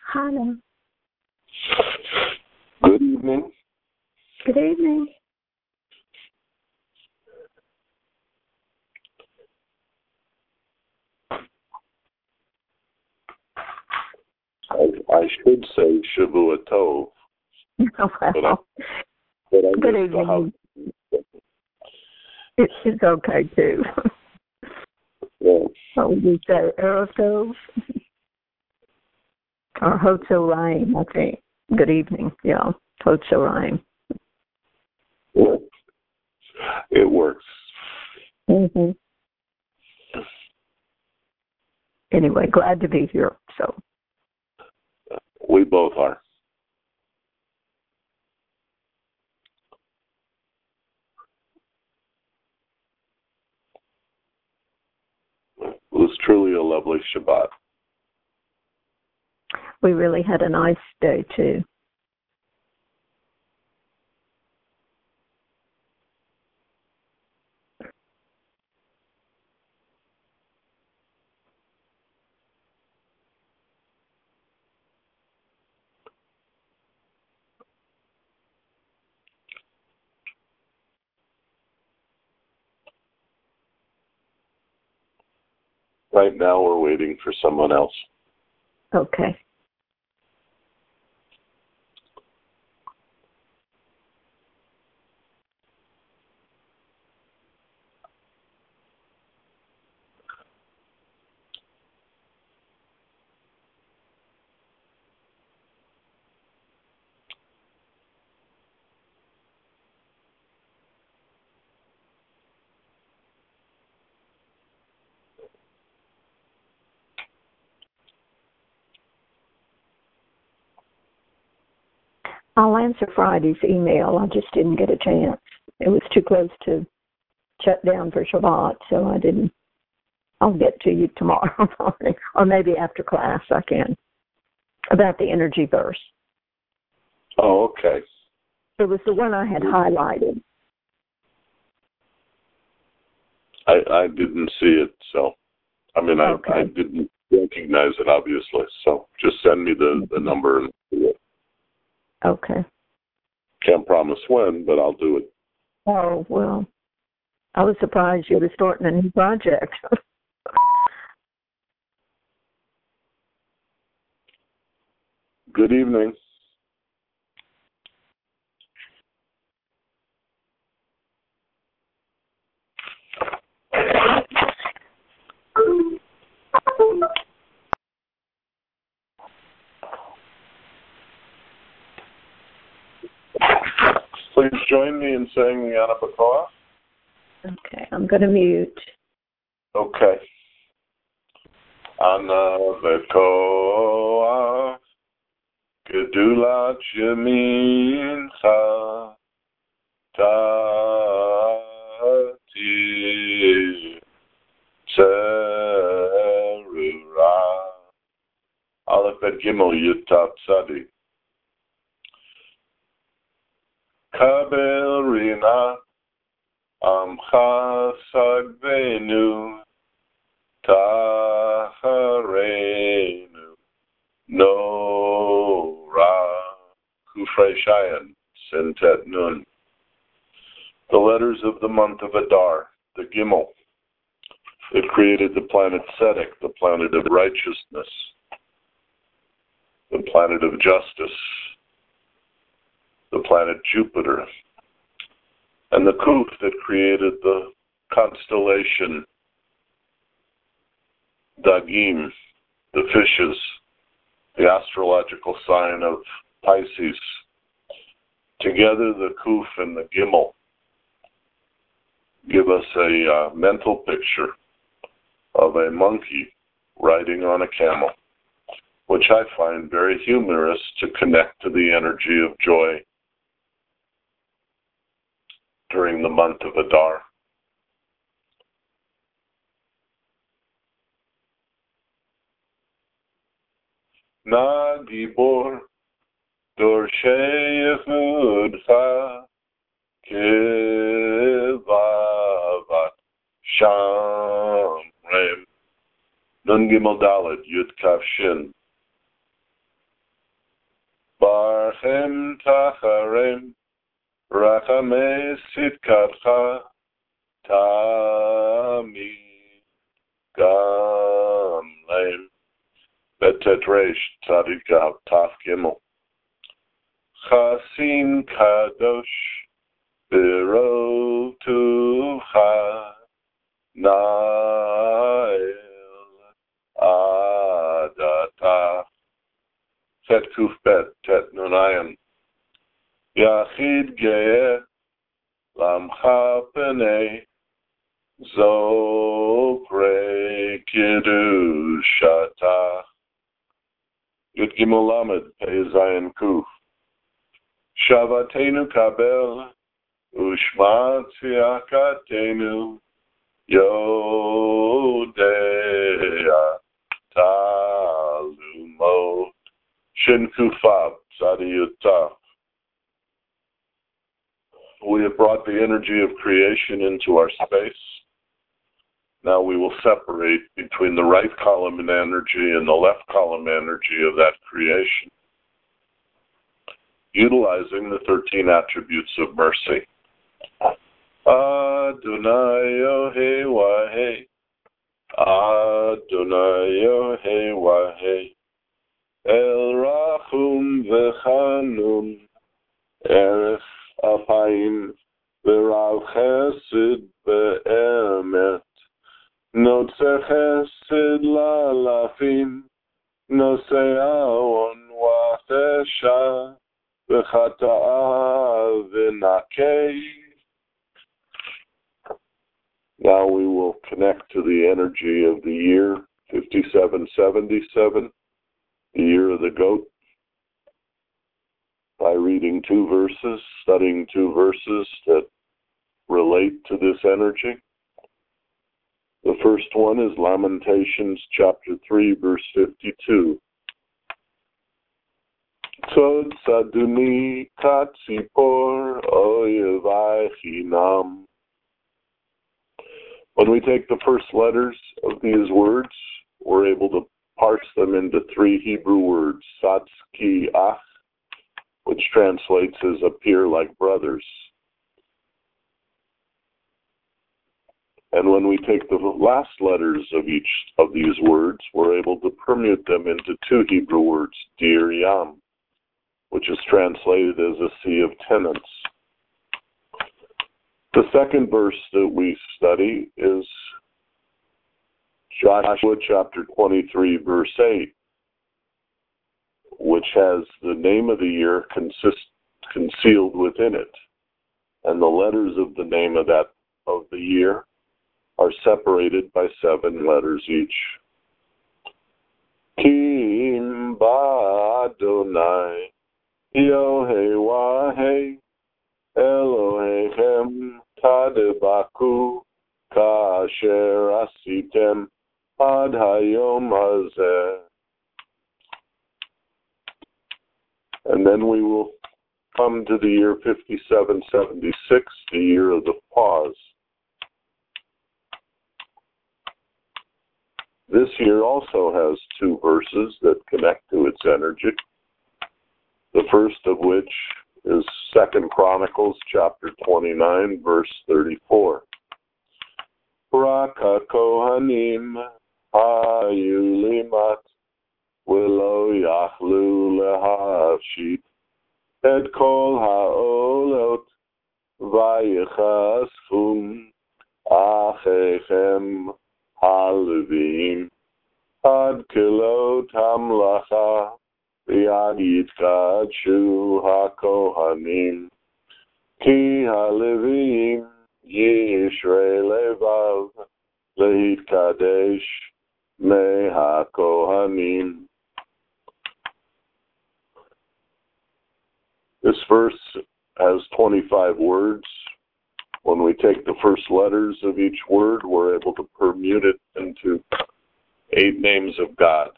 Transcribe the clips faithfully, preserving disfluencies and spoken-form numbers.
Hello. Good evening. Good evening. I, I should say Shavua Tov. Well, but I, but I good missed the house. evening. It, it's okay, too. Yeah. What would you say, Erotov? Or Hotzoraim, I think. Good evening, yeah. Hotzoraim. Yeah. It works. Mm-hmm. Anyway, glad to be here, so. We both are. It was truly a lovely Shabbat. We really had a nice day, too. Right now we're waiting for someone else. Okay. I'll answer Friday's email. I just didn't get a chance. It was too close to shut down for Shabbat, so I didn't. I'll get to you tomorrow morning, or maybe after class I can, about the energy verse. Oh, okay. It was the one I had highlighted. I, I didn't see it, so, I mean, I, Okay. I didn't recognize it, obviously, so just send me the, the number. And Okay. can't promise when, but I'll do it. Oh, well, I was surprised you were starting a new project. Good evening. Please join me in saying the Ana B'Koach. Okay, I'm going to mute. Okay. Ana B'Koach, Gedulat Yemincha, Tati Tzerura, Aleph Bet Gimel Yutap Tzadi. Kabel Rina, Amcha Sagvenu, Taharenu, Nora, Kufrei Shayan, Sintet Nun. The letters of the month of Adar, the Gimel. It created the planet Sedek, the planet of righteousness, the planet of justice, the planet Jupiter, and the Kuf that created the constellation Dagim, the fishes, the astrological sign of Pisces. Together, the Kuf and the Gimel give us a uh, mental picture of a monkey riding on a camel, which I find very humorous to connect to the energy of joy during the month of Adar. Na Gibor Dorshei Yehudcha Kevavat Shamrem Nun Gimel Dalet Yud Kaf Shin. Barchem Tacharem, Rachamei Sitkatcha, Tami Gamleim, Betet Reish Tzadik Taf Gimel. Chasim Kadosh, Birotucha, Nael Adata. Tet Kuf Bet, Tet Nunayan. Yachid Ge'eh, Lamcha Penei, Zopre Kiddushata. Yud Gimel Lamed, Pei Zayin Kuf. Shavatenu Kabel, Ushma Tziakatenu, Yodea Talumot. Shin Kufab, Sadiyutah. We have brought the energy of creation into our space. Now we will separate between the right column in energy and the left column energy of that creation, utilizing the thirteen attributes of mercy. Adonai Yohei Wahei, Adonai Yohei Wahei, El Rachum V'Chanun, Erech Apayim, V'Rav Chesed Be'emet, Notze Chesed Lalafim, Nosei Aon Wachesha, V'Chata'a V'Nakei. Now we will connect to the energy of the year fifty-seven seventy-seven, the year of the goat, by reading two verses, studying two verses that relate to this energy. The first one is Lamentations chapter three, verse fifty-two. Tzod saduni katzipor oyevai chinam. When we take the first letters of these words, we're able to parse them into three Hebrew words, Satzki Ach, which translates as appear like brothers. And when we take the last letters of each of these words, we're able to permute them into two Hebrew words, Dir Yam, which is translated as a sea of tenants. The second verse that we study is Joshua chapter twenty-three, verse eight, which has the name of the year consist, concealed within it. And the letters of the name of that of the year are separated by seven letters each. Kim Ba'Adonai Yohei Wahei Elohechem Tadebaku Kasher Asitem Ad Hayom Hazeh. And then we will come to the year fifty-seven seventy-six, the year of the pause. This year also has two verses that connect to its energy. The first of which is Second Chronicles chapter twenty-nine, verse thirty-four. Raka Kohanim Hayulimat Willow Yachlu Lehashit Et Kol Haolot Vayichasfum Achechem Halevim Ad Kilot Hamlacha Yad Yitkadshu HaKohanim Ki Halevim Yishrei Levav Lehitkadesh Me HaKohanim. This verse has twenty-five words. When we take the first letters of each word, we're able to permute it into eight names of God.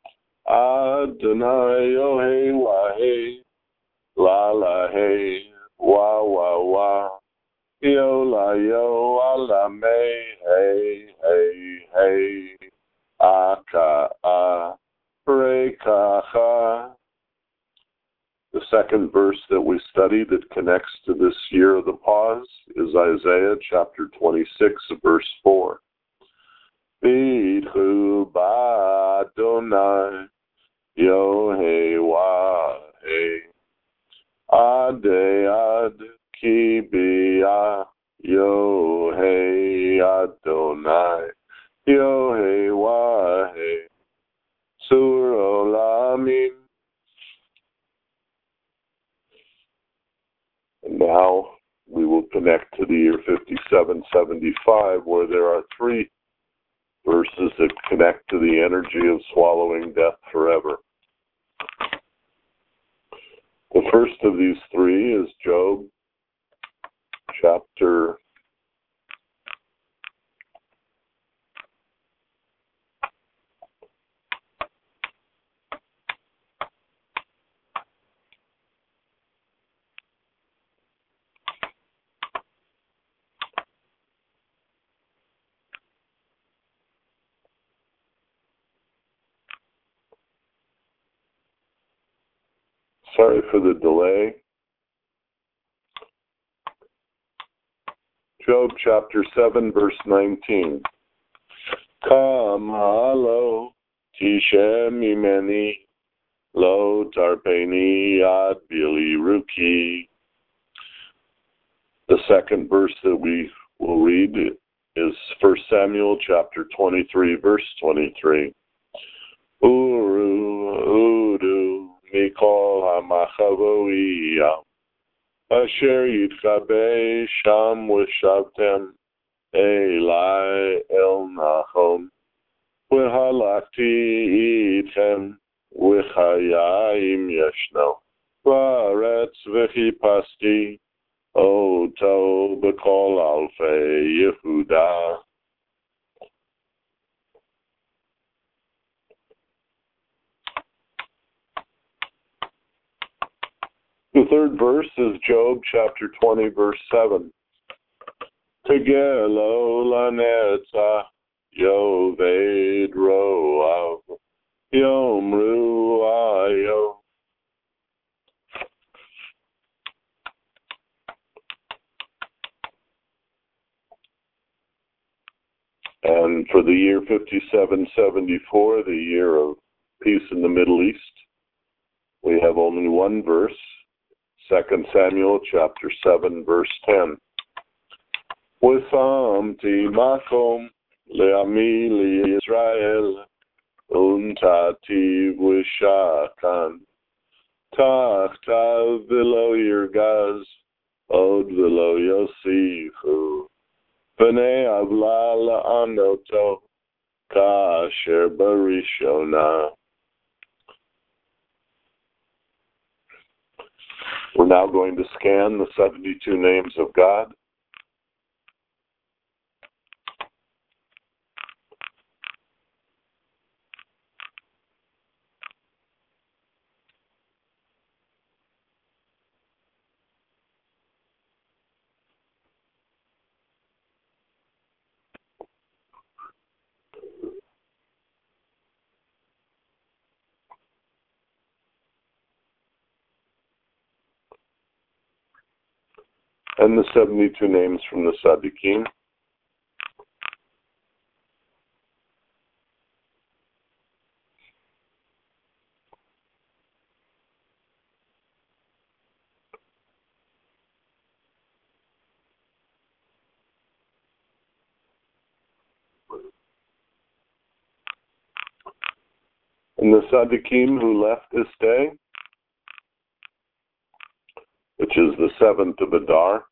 Adonai Yohei Wahei La La Hei Wa Wa Wa Yo La Yo Ala Me Hey Hey Hey Aka A Reka Ha. second verse that we study that connects to this year of the pause is Isaiah chapter twenty-six, verse four. B'chu b'Adonai Yohei Adei ad ki b'ya Yohei Adonai Yohei Wahei Sur Olamim. And now we will connect to the year fifty-seven seventy-five, where there are three verses that connect to the energy of swallowing death forever. The first of these three is Job chapter Sorry for the delay. Job chapter seven, verse nineteen. Come, halo, tishem mimeni, lo tarpeni ad bili ruki. The second verse that we will read is First Samuel chapter twenty-three, verse twenty-three. Uru, udu, mikol hamachavoiyah, asher yitchabe sham v'shavtem elai el nachom, v'halakti itchem v'chayim yeshno, v'aretz v'chipasti oto b'kol alfei Yehuda. The third verse is Job chapter twenty, verse seven. Tegelo lanetzach yoved roav yomru ayo. And for the year fifty-seven seventy-four, the year of peace in the Middle East, we have only one verse. Second Samuel chapter seven, verse ten. V'samti makom le'ami li'Yisrael untati v'shakan tachtav v'lo yirgaz od v'lo yosifu v'nei avla la'anoto ka'asher barishona. We're now going to scan the seventy-two names of God. And the seventy-two names from the Tzaddikim. And the Tzaddikim who left this day, which is the seventh of Adar.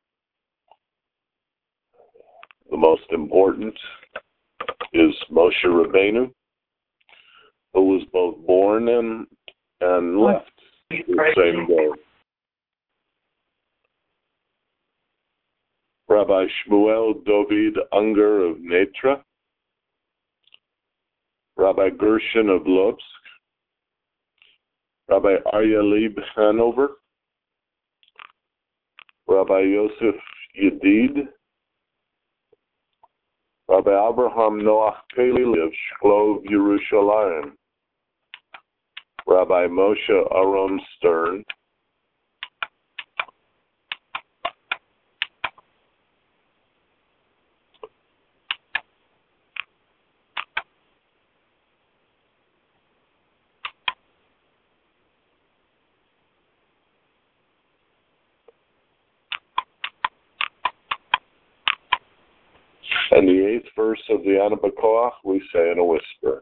The most important is Moshe Rabbeinu, who was both born and, and left the same day. Rabbi Shmuel David Unger of Netra, Rabbi Gershon of Lobsk, Rabbi Aryeh Leib Hanover, Rabbi Yosef Yedid, Rabbi Abraham Noach Keli of Shklov Yerushalayim, Rabbi Moshe Aron Stern, And the eighth verse of the Ana B'Koach we say in a whisper.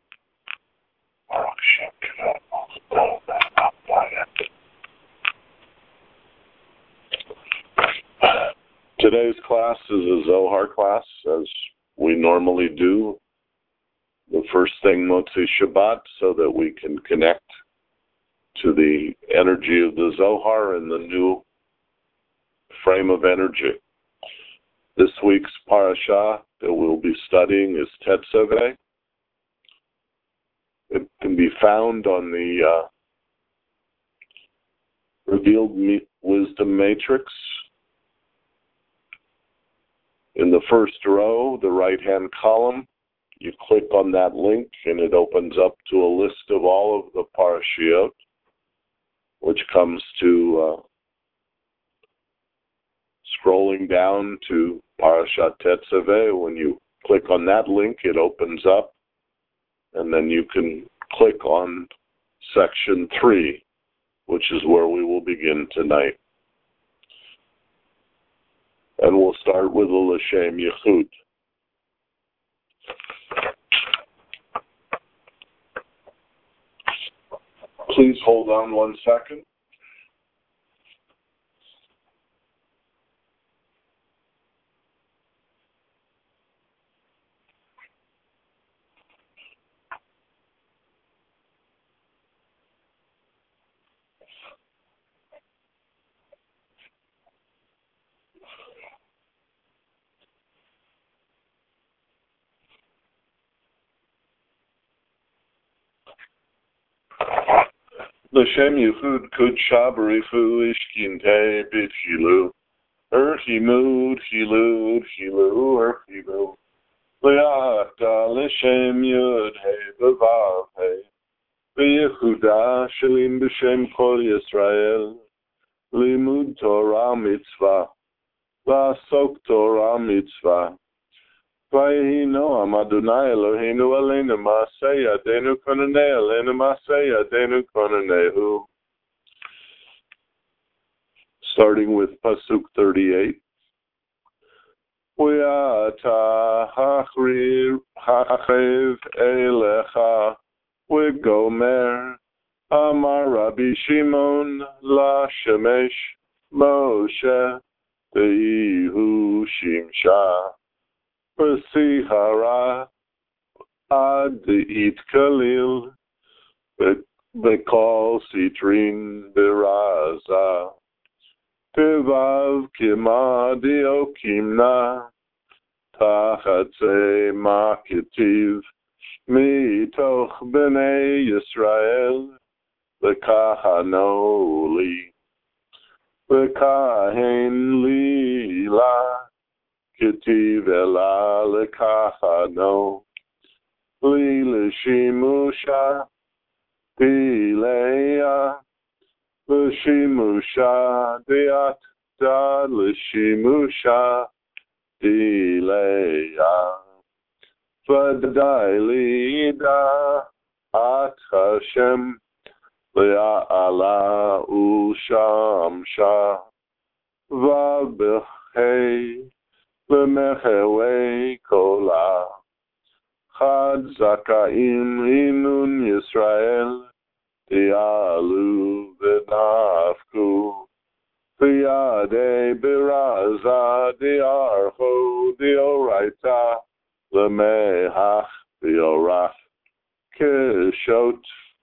Today's class is a Zohar class, as we normally do. The first thing, Motzi Shabbat, so that we can connect to the energy of the Zohar and the new frame of energy. This week's parasha that we'll be studying is Tetzaveh. It can be found on the uh, Revealed Wisdom Matrix. In the first row, the right-hand column, you click on that link and it opens up to a list of all of the parashiot, which comes to uh, scrolling down to Parashat Tetzaveh. When you click on that link, it opens up, and then you can click on section three, which is where we will begin tonight. And we'll start with the L'Shem Yichud. Please hold on one second. L'Shem Yichud Kudsha B'Rifu Ishkinte B'Chilu Erchimud Chilud Chilu Erchimu Le'ata L'Shem Yud He B'Vav He B'Yehuda Shalim B'Shem Kol Yisrael Limud Torah Mitzvah V'Asok Torah Mitzvah Vayhi Noam Adonai Eloheinu Aleinu Ma'aseh Yadeinu Konanei Aleinu Ma'aseh Yadeinu Konanehu. Starting with Pasuk thirty-eight. Ve'ata hachriv hachev elecha v'gomer Amar Rabbi Shimon la Shemesh Moshe Te'ihu Shimsha V'sihara ad it kalil v'kol sitrin b'raza tevav kima diokimna tachatze maketiv mitoch b'nei Yisrael v'kahano li v'kahen li la Ketiv ela lekachano li l'shimusha dileya l'shimusha diat dad l'shimusha dileya v'dai lida at Hashem le'ala ushamsha v'bechei L'mechewe kola Chad zakaim inun Yisrael Tialu v'nafku V'yadei b'raza diarcho dioraita L'mehach diorach keshot.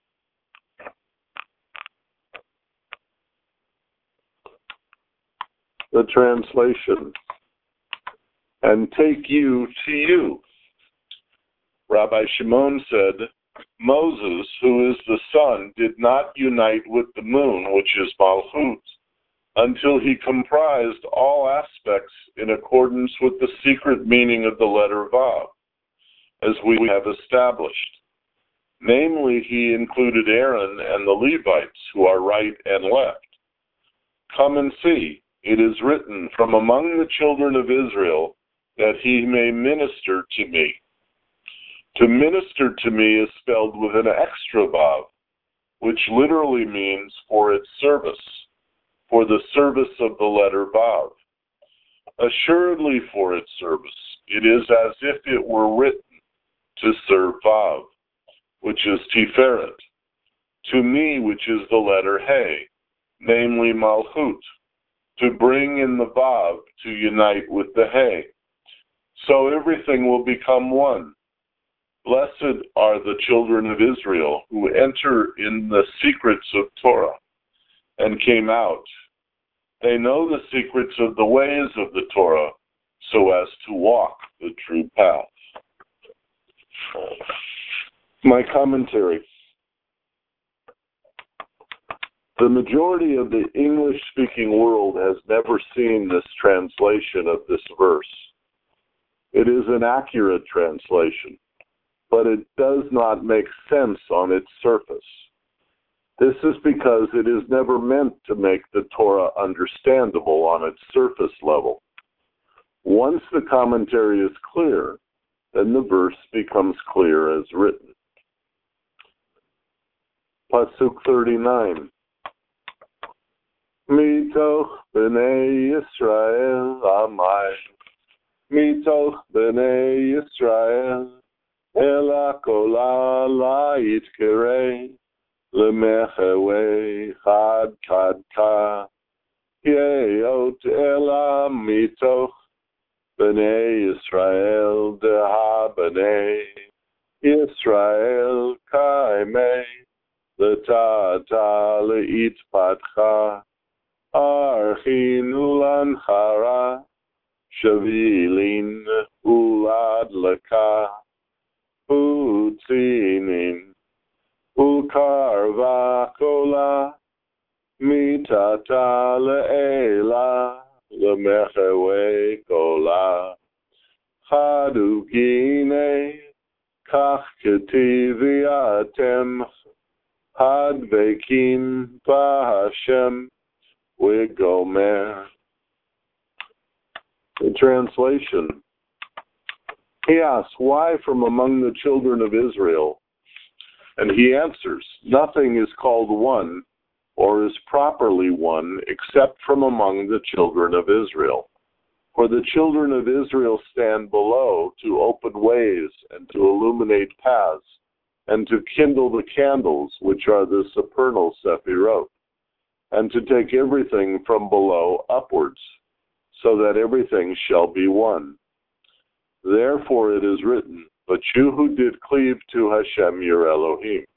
The translation. And take you to you. Rabbi Shimon said, Moses, who is the sun, did not unite with the moon, which is Malchut, until he comprised all aspects in accordance with the secret meaning of the letter Vav, as we have established. Namely, he included Aaron and the Levites, who are right and left. Come and see, it is written, from among the children of Israel, that he may minister to me. To minister to me is spelled with an extra vav, which literally means for its service, for the service of the letter vav. Assuredly for its service, it is as if it were written to serve Vav, which is Tiferet, to me, which is the letter He, namely Malchut, to bring in the Vav to unite with the He. So everything will become one. Blessed are the children of Israel who enter in the secrets of Torah and came out. They know the secrets of the ways of the Torah so as to walk the true path. My commentary. The majority of the English-speaking world has never seen this translation of this verse. It is an accurate translation, but it does not make sense on its surface. This is because it is never meant to make the Torah understandable on its surface level. Once the commentary is clear, then the verse becomes clear as written. Pasuk thirty-nine. Mitoch b'nei Yisrael amai, mitoch b'nei Yisrael, ela kola la'it kirei, lemechewe chad kadka, yeot ela mitoch b'nei Yisrael deha b'nei Yisrael kaimei, letata le'it patcha, archin ulanchara, shavilin uladlaka, utzinin ulkarva kola, mitata le'ela, lemechewe kola, chadukine, kach ketivi atem, hadvekim b'Hashem, Wigomer. The translation. He asks, why from among the children of Israel? And he answers, nothing is called one or is properly one except from among the children of Israel. For the children of Israel stand below to open ways and to illuminate paths and to kindle the candles, which are the supernal Sephirot, and to take everything from below upwards, so that everything shall be one. Therefore it is written, but you who did cleave to Hashem your Elohim.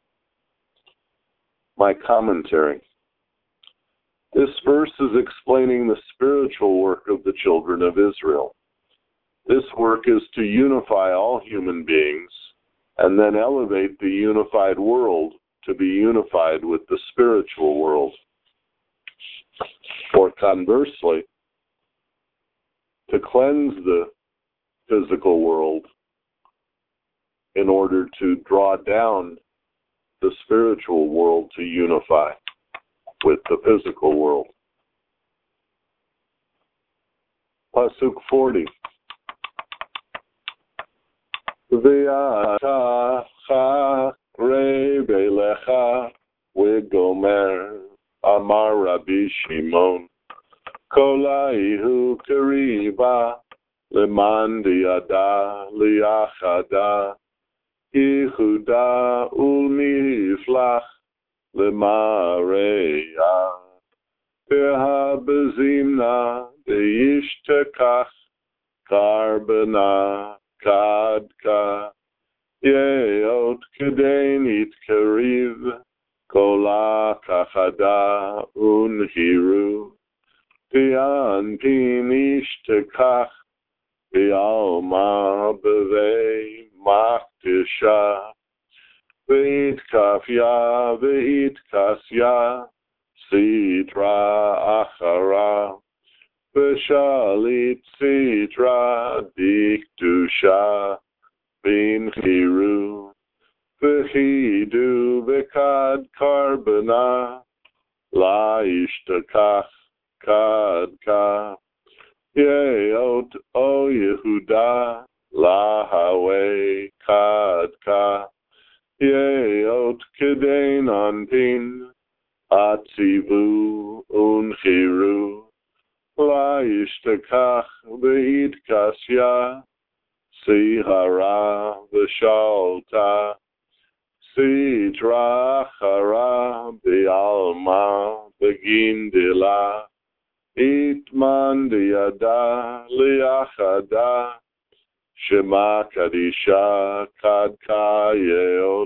My commentary. This verse is explaining the spiritual work of the children of Israel. This work is to unify all human beings and then elevate the unified world to be unified with the spiritual world. Or conversely, to cleanse the physical world in order to draw down the spiritual world to unify with the physical world. Pasuk forty. V'ata chakre belecha v'gomer Amar Rabbi Shimon, Kolaihu Kariba, Leman Diada, Liachada, Yehuda Ulmiflach, Lemareya, Behabazimna, Deishtekach, Karbana, Kadka, Yeot Kedenit Kariv, Kola kachada unhiru, pian pinish tekach, pialma beve maktisha, veit kafya veit kasya, sitra achara, veshalit sitra diktusha, binchiru. V'chidu v'kad karbana, la ishtakach kadka, yeot o Yehuda, la hawe kadka, yeot kedein anpin, atzivu unchiru, la ishtakach v'hitkasya, sihara v'shalta, sitrachara b'alma b'gindila, itman diyada liyachada, shema kadisha kadkayot.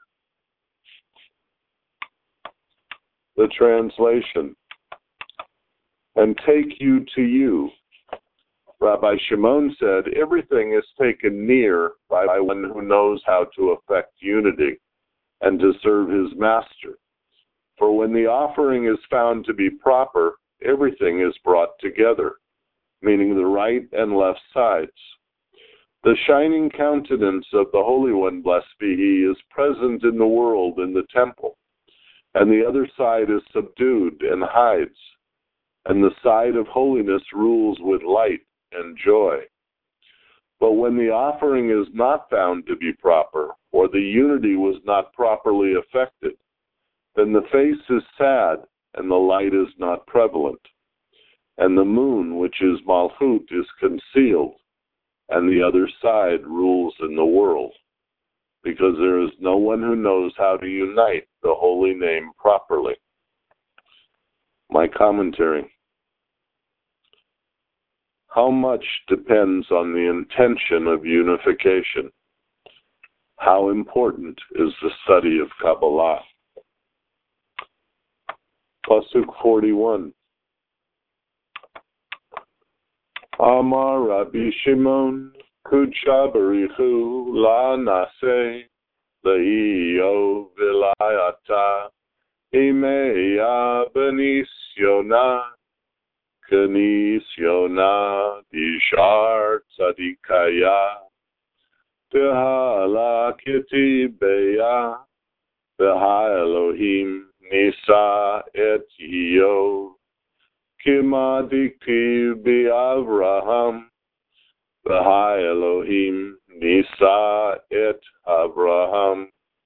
The translation. And take you to you. Rabbi Shimon said, everything is taken near by one who knows how to effect unity and to serve his master. For when the offering is found to be proper, everything is brought together, meaning the right and left sides. The shining countenance of the Holy One, blessed be He, is present in the world in the temple, and the other side is subdued and hides, and the side of holiness rules with light and joy. But when the offering is not found to be proper, or the unity was not properly effected, then the face is sad and the light is not prevalent, and the moon, which is Malchut, is concealed, and the other side rules in the world, because there is no one who knows how to unite the holy name properly. My commentary. How much depends on the intention of unification? How important is the study of Kabbalah? Pasuk forty-one. Amar Rabbi Shimon, Kudsha Barichu La Nase, Le'io Vilayata, Imeya Benisyona, Kenisyona, Dishar Tzadikaya, Tehala Kitibeya, Teha Elohim Nisa Et Yo, Kimadiki Avraham, Teha Elohim Nisa Et Avraham,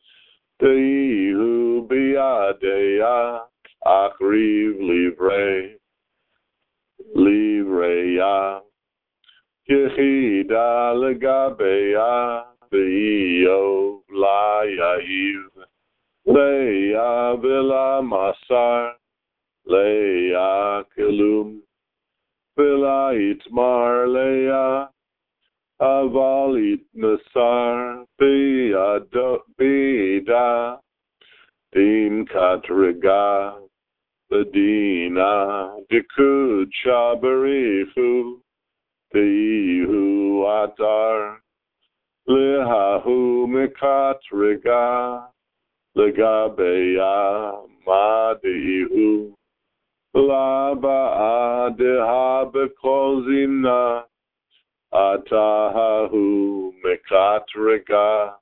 Tehu Biadeya, Akriv Livre, Livreya, Yechida Legabeya, Teyo Layahiv, Leya Vila Masar, Leya Kelum, Vila Itmar Leya, Avalit Nasar, Bida, Dim Katriga, Bedina, Dikud Shabarifu, Tehu Atar, Lehahu Mikatriga, Legabeya Madihu, Laba Adeha Bekozina, Atahahu Mekatriga,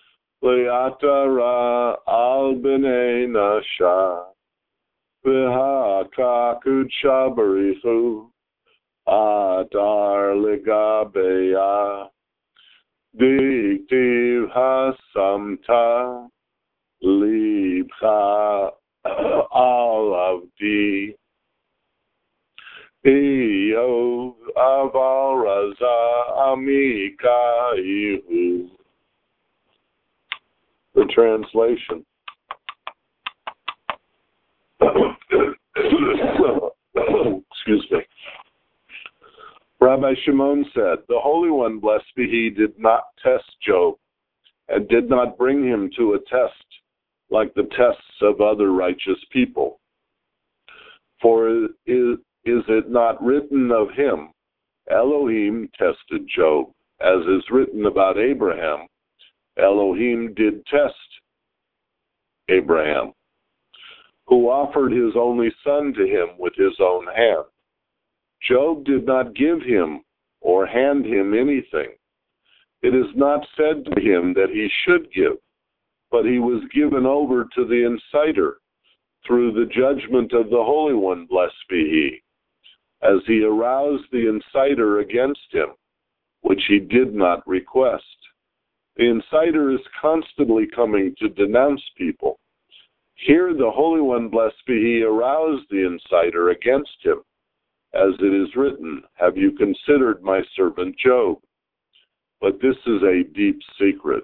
Leatara Al B'nei Nasha, V'ha'akakud Shabarichu, Adar Legabeya, Diktiv Hasamta, Libcha Al Avdi, Iyo Aval Raza Amika Ihu. The translation. Excuse me. Rabbi Shimon said, the Holy One, blessed be He, did not test Job and did not bring him to a test like the tests of other righteous people. For is, is it not written of him, Elohim tested Job, as is written about Abraham, Elohim did test Abraham, who offered his only son to him with his own hand. Job did not give him or hand him anything. It is not said to him that he should give, but he was given over to the inciter through the judgment of the Holy One, blessed be He, as he aroused the inciter against him, which he did not request. The inciter is constantly coming to denounce people. Here the Holy One, blessed be He, aroused the inciter against him, as it is written, have you considered my servant Job? But this is a deep secret.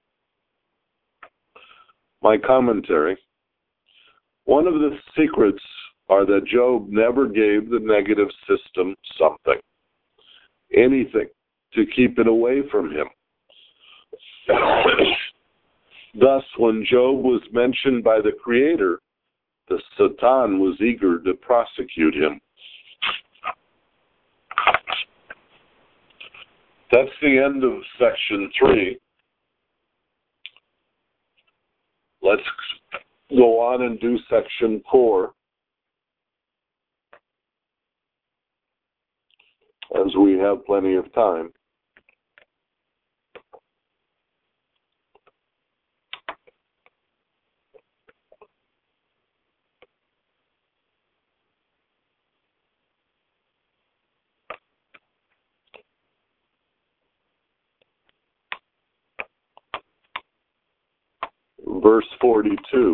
My commentary. One of the secrets are that Job never gave the negative system something, anything, to keep it away from him. Thus, when Job was mentioned by the Creator, the Satan was eager to prosecute him. That's the end of section three. Let's go on and do section four, as we have plenty of time. Verse forty-two.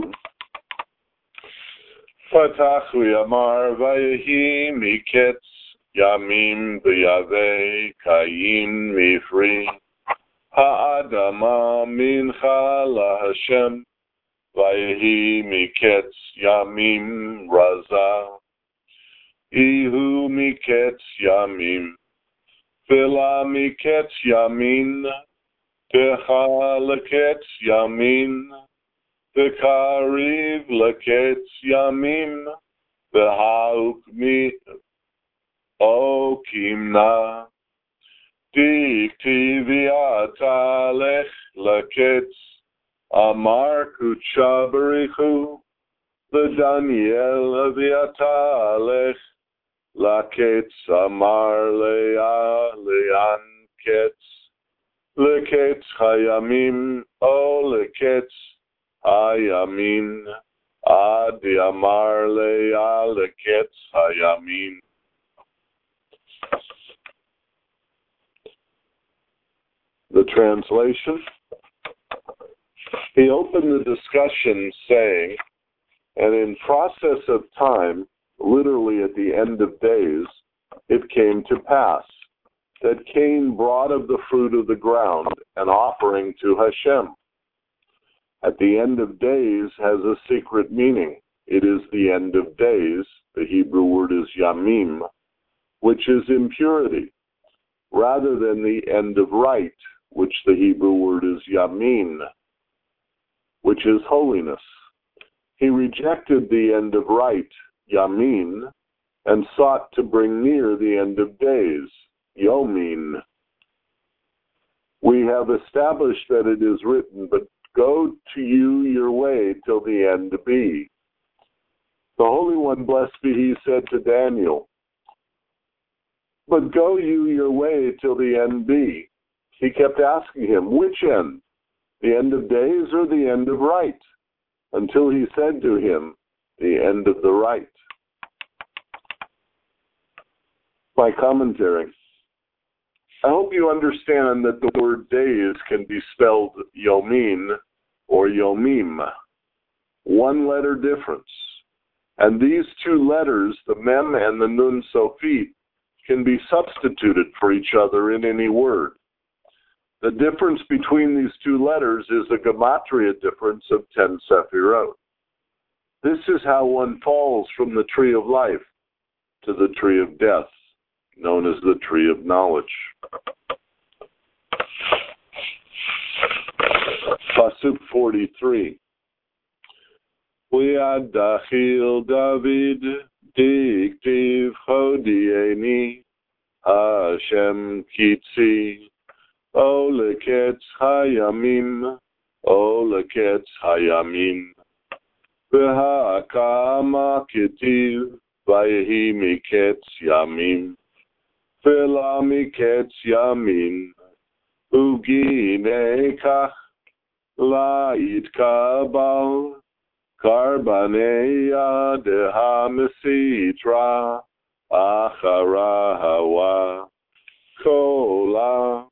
Patach Amar Vayehi Miketz Yamim V'Yaveh Kayim Mifri Ha'adama Mincha LaHashem Vayehi Miketz Yamim Raza Ihu Miketz Yamim V'la Miketz Yamin Techa Leketz Yamin V'kariv leketz yamim v'ha'ukmi okimna diktivi atalech leketz amar kutsha berichu v'daniel v'atalech leketz amar leah le'an ketz leketz hayamim o leketz Hayamin ad yamar le'ah leketz hayamin. The translation. He opened the discussion saying, and in process of time, literally at the end of days, it came to pass that Cain brought of the fruit of the ground an offering to Hashem. At the end of days has a secret meaning. It is the end of days. The Hebrew word is yamim, which is impurity, rather than the end of right, which the Hebrew word is yamin, which is holiness. He rejected the end of right, yamin, and sought to bring near the end of days, yomin. We have established that it is written, but go to you your way till the end be. The Holy One, blessed be He, said to Daniel, but go you your way till the end be. He kept asking him, which end? The end of days or the end of right? Until he said to him, the end of the right. My commentary. I hope you understand that the word days can be spelled yomin or yomim, one letter difference. And these two letters, the mem and the nun sofit, can be substituted for each other in any word. The difference between these two letters is a gematria difference of ten sephirot. This is how one falls from the tree of life to the tree of death, known as the tree of knowledge. Pasuk forty-three. V'yadachil David diktiv chodieni Hashem kitzi o leketz hayamim o leketz hayamim v'ha'akama ketiv v'yehi miketz yamim v'la miketz yamin ugine kach la yitkabal Karbaneya deha mesitra achara hawa kola.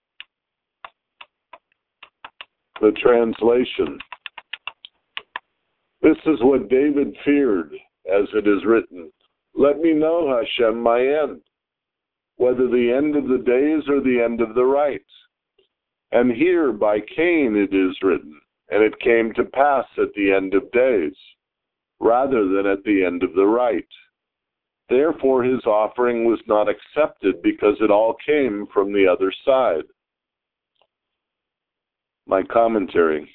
The translation. This is what David feared, as it is written. Let me know, Hashem, my end, whether the end of the days or the end of the right. And here by Cain it is written, and it came to pass at the end of days, rather than at the end of the right. Therefore his offering was not accepted, because it all came from the other side. My commentary.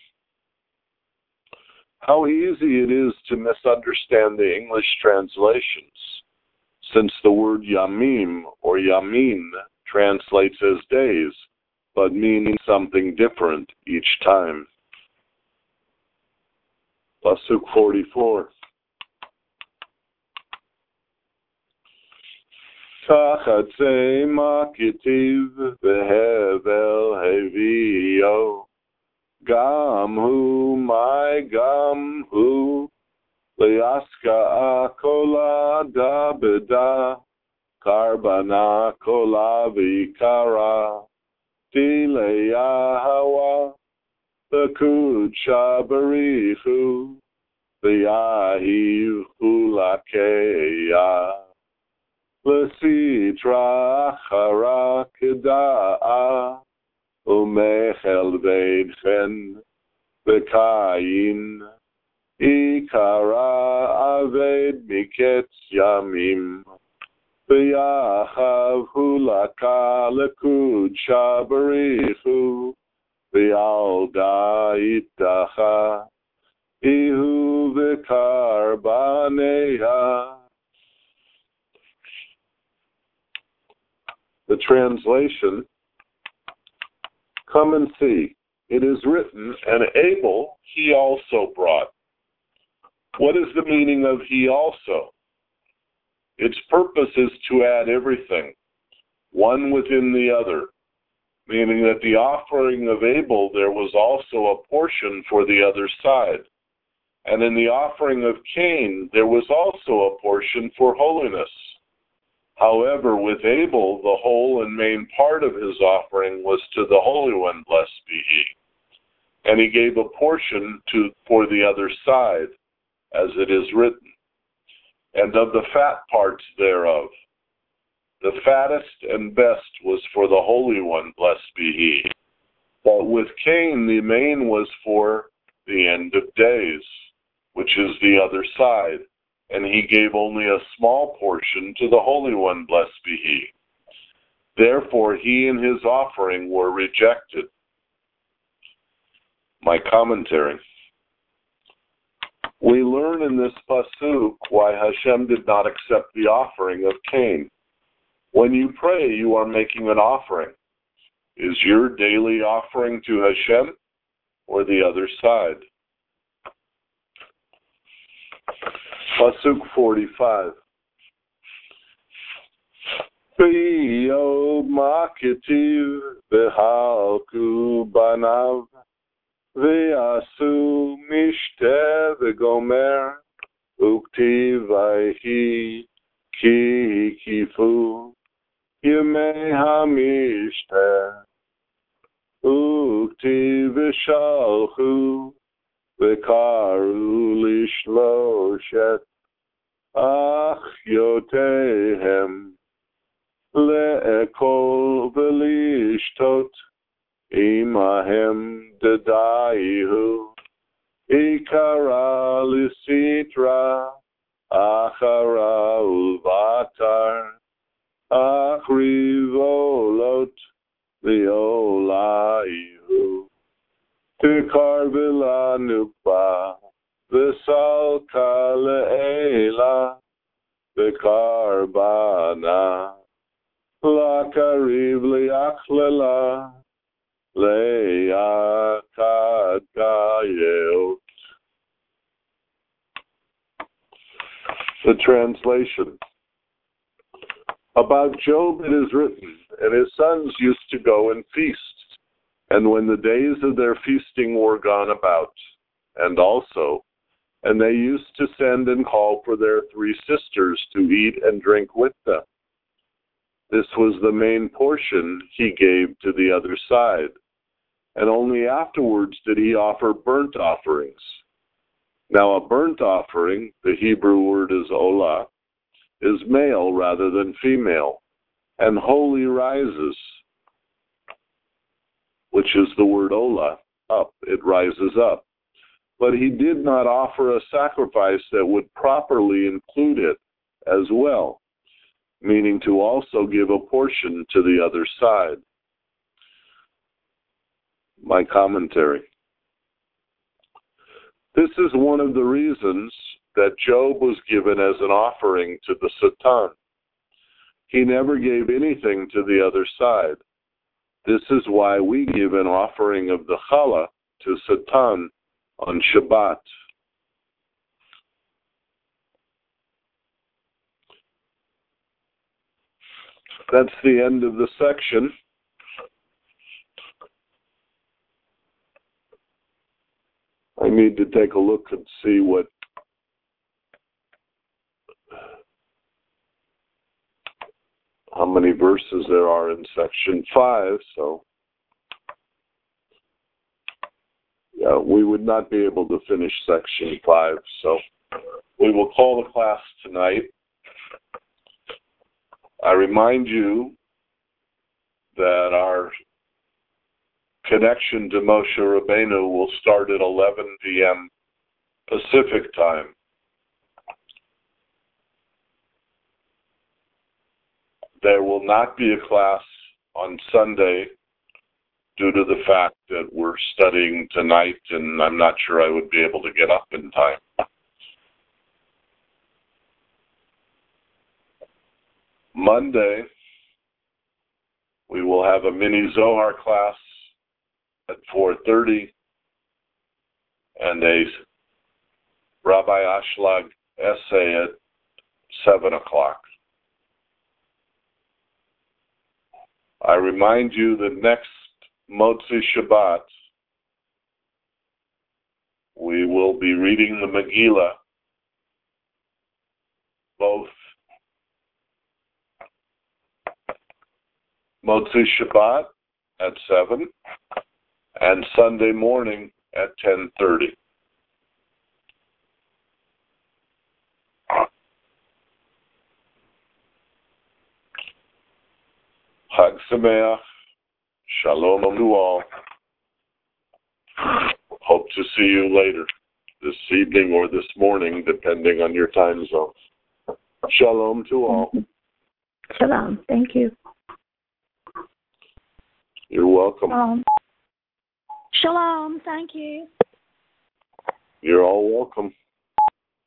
How easy it is to misunderstand the English translations, since the word yamim or yamin translates as days, but meaning something different each time. Pasuk forty-four. Tachatze makitiv behevel hevio. Gam hu my gam hu leaska akola da beda karbana kola vikara tile yahawa the kudshabarihu the yahiv L'sitra achara keda'a umechel veidchen v'kayin ikara aved miketz yamim v'yachav hulaka lekud shabarichu v'yalda itacha ihu v'karbaneha. The translation, come and see. It is written, and Abel he also brought. What is the meaning of he also? Its purpose is to add everything, one within the other, meaning that the offering of Abel there was also a portion for the other side. And in the offering of Cain there was also a portion for holiness. However, with Abel, the whole and main part of his offering was to the Holy One, blessed be he. And he gave a portion to for the other side, as it is written, and of the fat parts thereof. The fattest and best was for the Holy One, blessed be he. But with Cain, the main was for the end of days, which is the other side. And he gave only a small portion to the Holy One, blessed be he. Therefore he and his offering were rejected. My commentary. We learn in this pasuk why Hashem did not accept the offering of Cain. When you pray, you are making an offering. Is your daily offering to Hashem or the other side? Pasuk forty-five. V'yob maketiv v'halku banav v'yasu mishte v'gomer uktiv vayhi ki kifu yemei hamishte uktiv v'shalchu v'karu lishloshet ach yotehem le'ekol v'lishtot imahem dedaihu ikara lisitra achara uvatar achrivolot liolaihu tikar v'lanukba v'salka le'ela v'karbana lakariv li'achlela le'akad kayot. The translation. About Job it is written, and his sons used to go and feast, and when the days of their feasting were gone about, and also, and they used to send and call for their three sisters to eat and drink with them. This was the main portion he gave to the other side, and only afterwards did he offer burnt offerings. Now a burnt offering, the Hebrew word is olah, is male rather than female, and holy rises, which is the word ola, up. It rises up. But he did not offer a sacrifice that would properly include it as well, meaning to also give a portion to the other side. My commentary. This is one of the reasons that Job was given as an offering to the Satan. He never gave anything to the other side. This is why we give an offering of the challah to Satan on Shabbat. That's the end of the section. I need to take a look and see what how many verses there are in section five, so yeah, we would not be able to finish section five, so we will call the class tonight. I remind you that our connection to Moshe Rabbeinu will start at eleven p.m. Pacific time. There will not be a class on Sunday due to the fact that we're studying tonight, and I'm not sure I would be able to get up in time. Monday, we will have a mini Zohar class at four thirty and a Rabbi Ashlag essay at seven o'clock. I remind you that next Motzi Shabbat, we will be reading the Megillah, both Motzi Shabbat at seven and Sunday morning at ten thirty. Chag Sameach, Shalom to all. Hope to see you later, this evening or this morning, depending on your time zone. Shalom to all. Shalom. Thank you. You're welcome. Um, shalom. Thank you. You're all welcome.